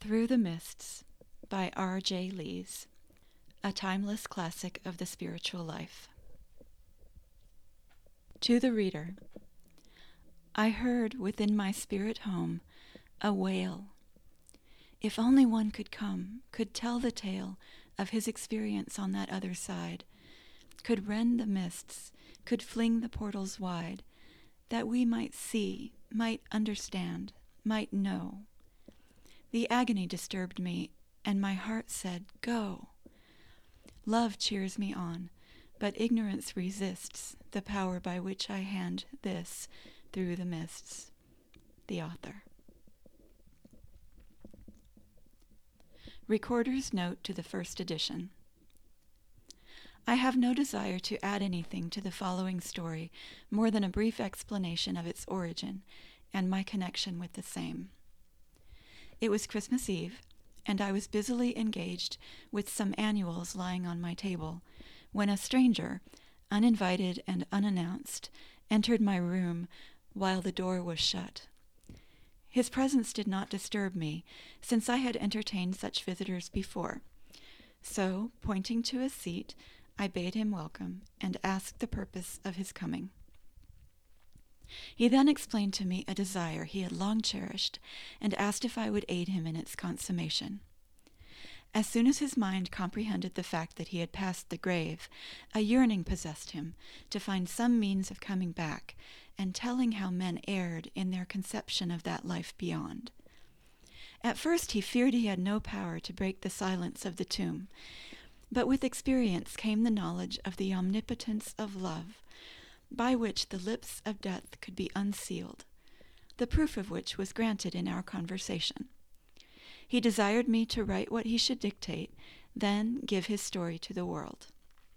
Through the Mists by R.J. Lees, a timeless classic of the spiritual life. To the reader, I heard within my spirit home a wail. If only one could come, could tell the tale of his experience on that other side, could rend the mists, could fling the portals wide, that we might see, might understand, might know. The agony disturbed me, and my heart said, "Go." Love cheers me on, but ignorance resists the power by which I hand this through the mists. The author. Recorder's note to the first edition. I have no desire to add anything to the following story more than a brief explanation of its origin and my connection with the same. It was Christmas Eve, and I was busily engaged with some annuals lying on my table, when a stranger, uninvited and unannounced, entered my room while the door was shut. His presence did not disturb me, since I had entertained such visitors before. So, pointing to a seat, I bade him welcome and asked the purpose of his coming. He then explained to me a desire he had long cherished, and asked if I would aid him in its consummation. As soon as his mind comprehended the fact that he had passed the grave, a yearning possessed him to find some means of coming back, and telling how men erred in their conception of that life beyond. At first he feared he had no power to break the silence of the tomb, but with experience came the knowledge of the omnipotence of love, by which the lips of death could be unsealed, the proof of which was granted in our conversation. He desired me to write what he should dictate, then give his story to the world.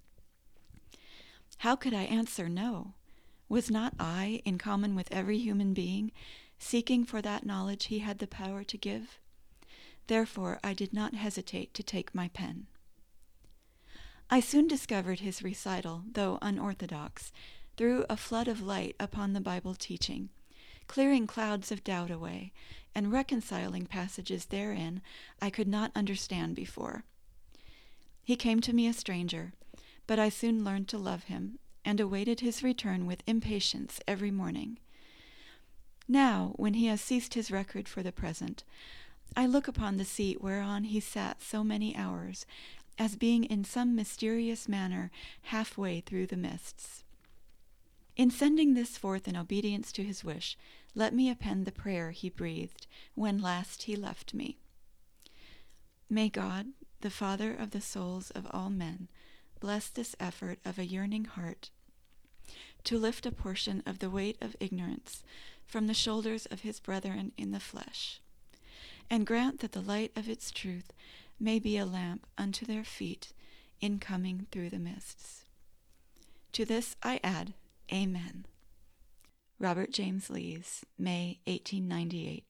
How could I answer no? Was not I, in common with every human being, seeking for that knowledge he had the power to give? Therefore I did not hesitate to take my pen. I soon discovered his recital, though unorthodox, threw a flood of light upon the Bible teaching, clearing clouds of doubt away, and reconciling passages therein I could not understand before. He came to me a stranger, but I soon learned to love him, and awaited his return with impatience every morning. Now, when he has ceased his record for the present, I look upon the seat whereon he sat so many hours, as being in some mysterious manner halfway through the mists. In sending this forth in obedience to his wish, let me append the prayer he breathed when last he left me. May God, the Father of the souls of all men, bless this effort of a yearning heart to lift a portion of the weight of ignorance from the shoulders of his brethren in the flesh, and grant that the light of its truth may be a lamp unto their feet in coming through the mists. To this I add, Amen. Robert James Lees, May 1898.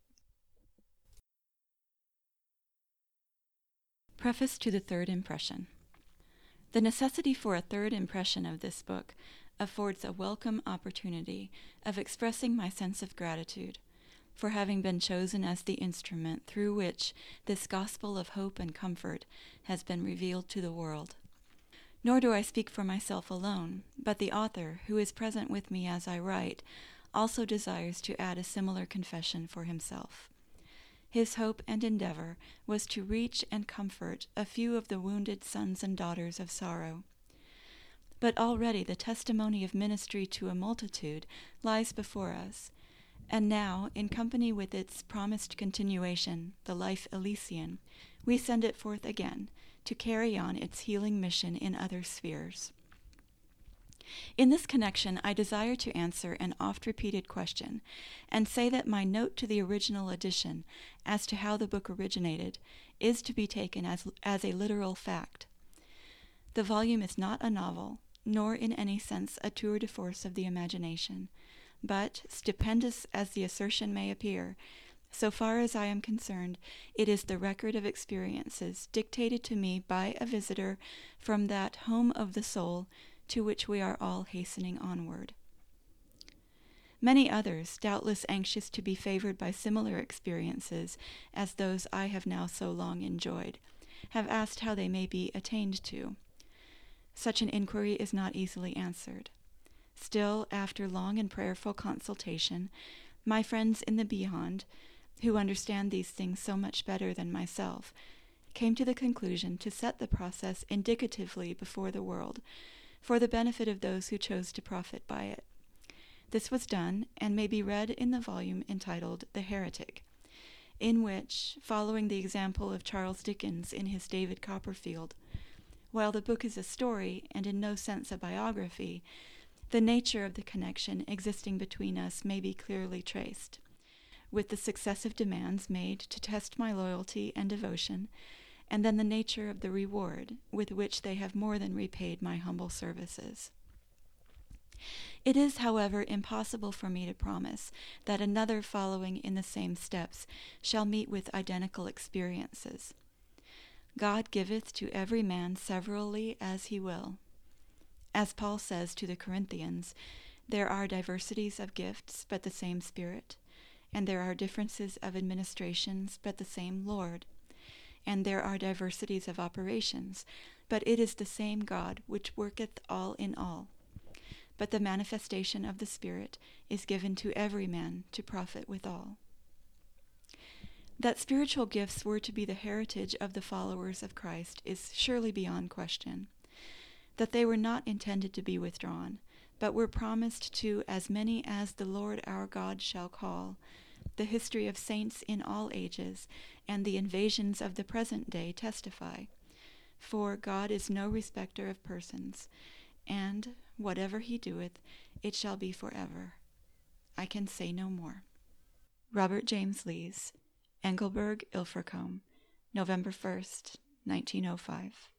Preface to the Third Impression. The necessity for a third impression of this book affords a welcome opportunity of expressing my sense of gratitude for having been chosen as the instrument through which this gospel of hope and comfort has been revealed to the world. Nor do I speak for myself alone, but the author, who is present with me as I write, also desires to add a similar confession for himself. His hope and endeavor was to reach and comfort a few of the wounded sons and daughters of sorrow. But already the testimony of ministry to a multitude lies before us, and now, in company with its promised continuation, the life Elysian, we send it forth again to carry on its healing mission in other spheres. In this connection, I desire to answer an oft-repeated question, and say that my note to the original edition as to how the book originated is to be taken as a literal fact. The volume is not a novel, nor in any sense a tour de force of the imagination, but, stupendous as the assertion may appear, so far as I am concerned, it is the record of experiences dictated to me by a visitor from that home of the soul to which we are all hastening onward. Many others, doubtless anxious to be favored by similar experiences as those I have now so long enjoyed, have asked how they may be attained to. Such an inquiry is not easily answered. Still, after long and prayerful consultation, my friends in the beyond, who understand these things so much better than myself, came to the conclusion to set the process indicatively before the world, for the benefit of those who chose to profit by it. This was done, and may be read in the volume entitled The Heretic, in which, following the example of Charles Dickens in his David Copperfield, while the book is a story and in no sense a biography, the nature of the connection existing between us may be clearly traced, with the successive demands made to test my loyalty and devotion, and then the nature of the reward with which they have more than repaid my humble services. It is, however, impossible for me to promise that another following in the same steps shall meet with identical experiences. God giveth to every man severally as he will. As Paul says to the Corinthians, there are diversities of gifts, but the same Spirit, and there are differences of administrations, but the same Lord, and there are diversities of operations, but it is the same God which worketh all in all. But the manifestation of the Spirit is given to every man to profit withal. That spiritual gifts were to be the heritage of the followers of Christ is surely beyond question. That they were not intended to be withdrawn, but were promised to as many as the Lord our God shall call, the history of saints in all ages, and the invasions of the present day testify. For God is no respecter of persons, and whatever he doeth, it shall be forever. I can say no more. Robert James Lees, Engelberg, Ilfracombe, November 1st, 1905.